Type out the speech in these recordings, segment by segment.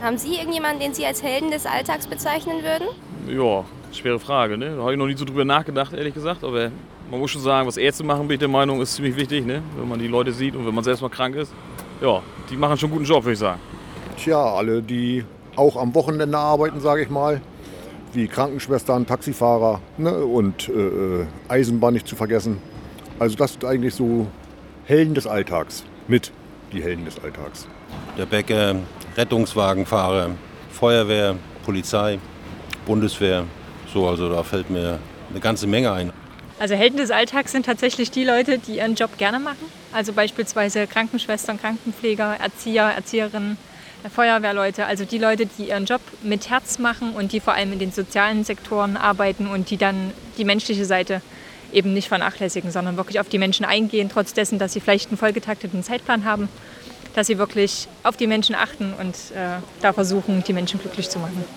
Haben Sie irgendjemanden, den Sie als Helden des Alltags bezeichnen würden? Ja, schwere Frage, ne? Da habe ich noch nie so drüber nachgedacht, ehrlich gesagt. Aber man muss schon sagen, was Ärzte machen, bin ich der Meinung, ist ziemlich wichtig, ne? Wenn man die Leute sieht und wenn man selbst mal krank ist. Ja, die machen schon einen guten Job, würde ich sagen. Tja, alle, die auch am Wochenende arbeiten, sage ich mal, wie Krankenschwestern, Taxifahrer, ne? Und Eisenbahn nicht zu vergessen. Also das sind eigentlich so Helden des Alltags, mit die Helden des Alltags. Der Bäcker, Rettungswagenfahrer, Feuerwehr, Polizei, Bundeswehr, so, also da fällt mir eine ganze Menge ein. Also Helden des Alltags sind tatsächlich die Leute, die ihren Job gerne machen. Also beispielsweise Krankenschwestern, Krankenpfleger, Erzieher, Erzieherinnen, Feuerwehrleute. Also die Leute, die ihren Job mit Herz machen und die vor allem in den sozialen Sektoren arbeiten und die dann die menschliche Seite eben nicht vernachlässigen, sondern wirklich auf die Menschen eingehen, trotz dessen, dass sie vielleicht einen vollgetakteten Zeitplan haben, dass sie wirklich auf die Menschen achten und da versuchen, die Menschen glücklich zu machen.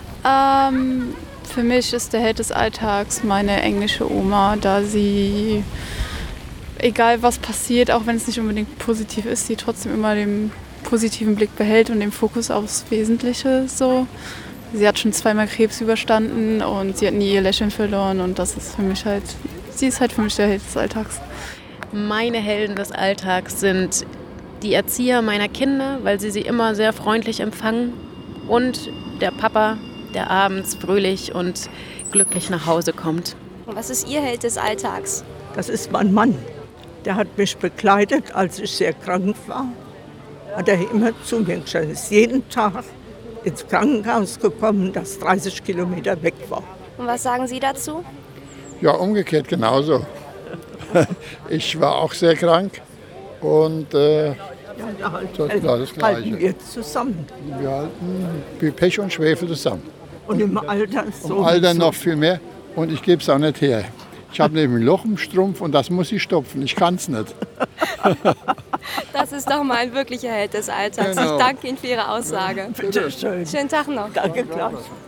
Für mich ist der Held des Alltags meine englische Oma, da sie, egal was passiert, auch wenn es nicht unbedingt positiv ist, sie trotzdem immer den positiven Blick behält und den Fokus aufs Wesentliche so. Sie hat schon 2-mal Krebs überstanden und sie hat nie ihr Lächeln verloren und das ist für mich halt, sie ist halt für mich der Held des Alltags. Meine Helden des Alltags sind die Erzieher meiner Kinder, weil sie immer sehr freundlich empfangen, und der Papa, der abends fröhlich und glücklich nach Hause kommt. Und was ist Ihr Held des Alltags? Das ist mein Mann. Der hat mich begleitet, als ich sehr krank war. Hat er immer zu mir geschaut. Ist jeden Tag ins Krankenhaus gekommen, das 30 Kilometer weg war. Und was sagen Sie dazu? Ja, umgekehrt genauso. Ich war auch sehr krank und das Gleiche. Halten wir zusammen. Wir halten wie Pech und Schwefel zusammen. Und im Alter so. Im Alter noch viel mehr, und ich gebe es auch nicht her. Ich habe nämlich ein Loch im Strumpf und das muss ich stopfen. Ich kann es nicht. Das ist doch mal ein wirklicher Held des Alltags. Genau. Ich danke Ihnen für Ihre Aussage. Bitte schön. Schönen Tag noch. Danke gleich.